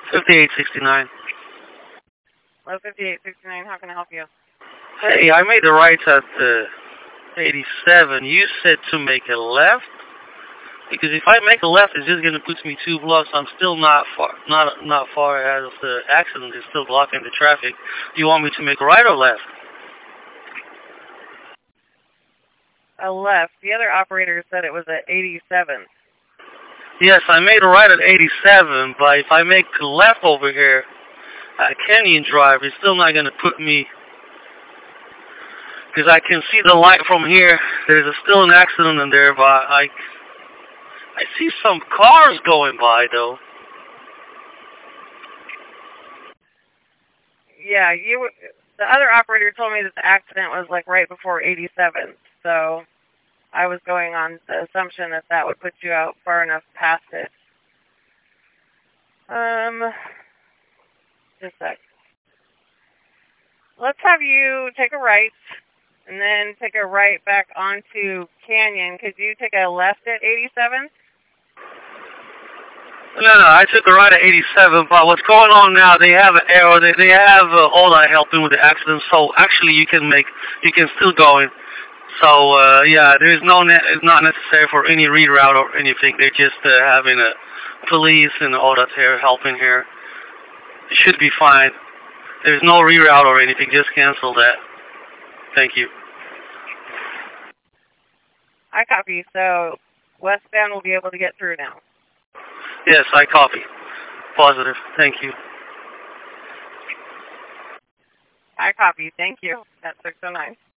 5869. Hello, 5869. How can I help you? Hey, I made the right at 87. You said to make a left? Because if I make a left, it's just gonna put me 2 blocks. I'm still not far as the accident is still blocking the traffic. Do you want me to make a right or left? A left. The other operator said it was at 87. Yes, I made a right at 87, but if I make a left over here at Canyon Drive, it's still not gonna put me. Because I can see the light from here. There's still an accident in there, but I see some cars going by, though. Yeah, the other operator told me that the accident was like right before 87. So I was going on the assumption that that would put you out far enough past it. Just a sec. Let's have you take a right and then take a right back onto Canyon. Could you take a left at 87? No, I took a right at 87, but what's going on now, they have an arrow, they have Ola helping with the accident, so actually you can still go in. So, yeah, it's not necessary for any reroute or anything. They're just having a police and all that here helping here. It should be fine. There's no reroute or anything, just cancel that. Thank you. I copy, so westbound will be able to get through now. Yes, I copy. Positive. Thank you. I copy. Thank you. That's 609.